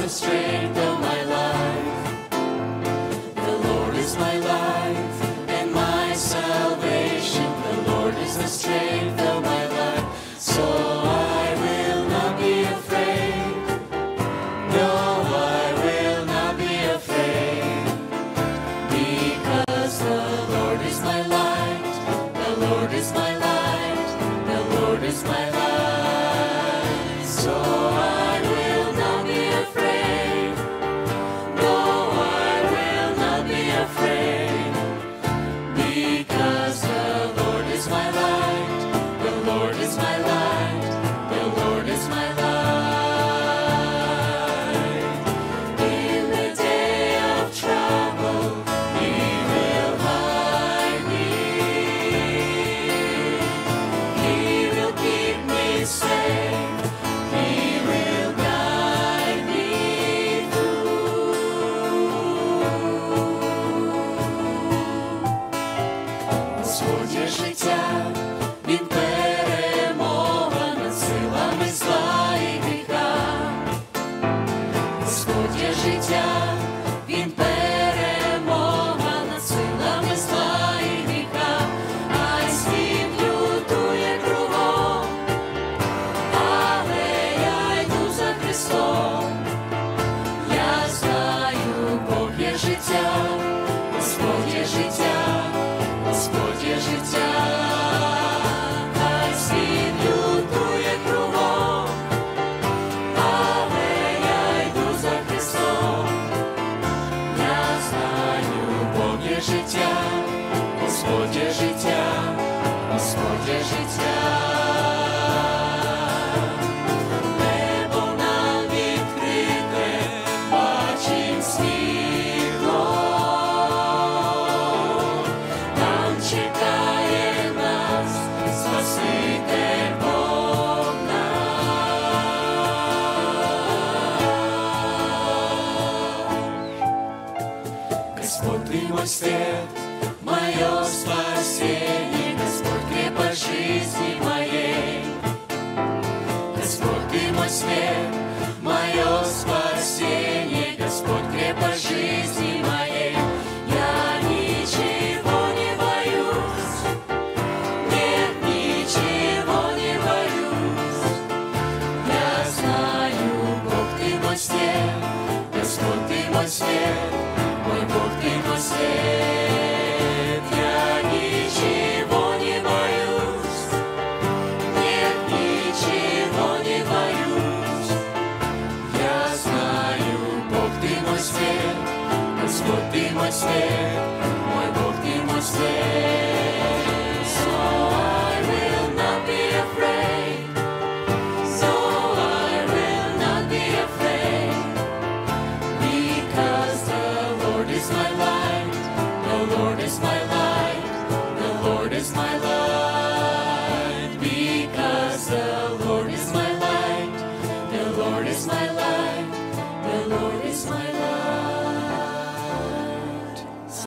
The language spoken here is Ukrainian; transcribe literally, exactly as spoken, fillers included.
the strength of my life. The Lord is my life and my salvation. The Lord is the strength of my life. So I will not be afraid. No, I will not be afraid. Because the Lord is my light. The Lord is my light. The Lord is my light. So I will not be afraid. No, I will not be afraid. Because the Lord is my light. The Lord is my light. The Lord is my light. In the day of trouble, He will hide me. He will keep me safe. He will guide me through. Господь є життя, Він перемога над силами зла і гріха. Господь є життя, Він перемога над силами зла і гріха. Ай, світ лютує кругом, але я йду за Христом. Я знаю, Бог є життя, Господь є життя, Господь є життя. Хай світ лютує кругом, але я йду за Христом. Я знаю, Бог є життя, Господь є життя, Господь є життя. Небо нам відкрите, бачим світло. Там чекає нас Спаситель Бог наш. Господь, Ты мой свет, мое спасение, Господь, крепость жизни моей. Господь, Ты мой свет, мое спасение, Господь, крепость жизни моей. Я ничего не боюсь, нет, ничего не боюсь. Я знаю, Бог, Ты мой свет, Господь, Ты мой свет, мой Бог, Ты мой свет. Я ничего не боюсь, нет, ничего не боюсь. Я знаю, Бог, Ты мой свет, Господь, Ты мой свет, мой Бог, Ты мой свет. So I will not be afraid. So I will not be afraid. Because the Lord is my light. The Lord is my light. The Lord is my light.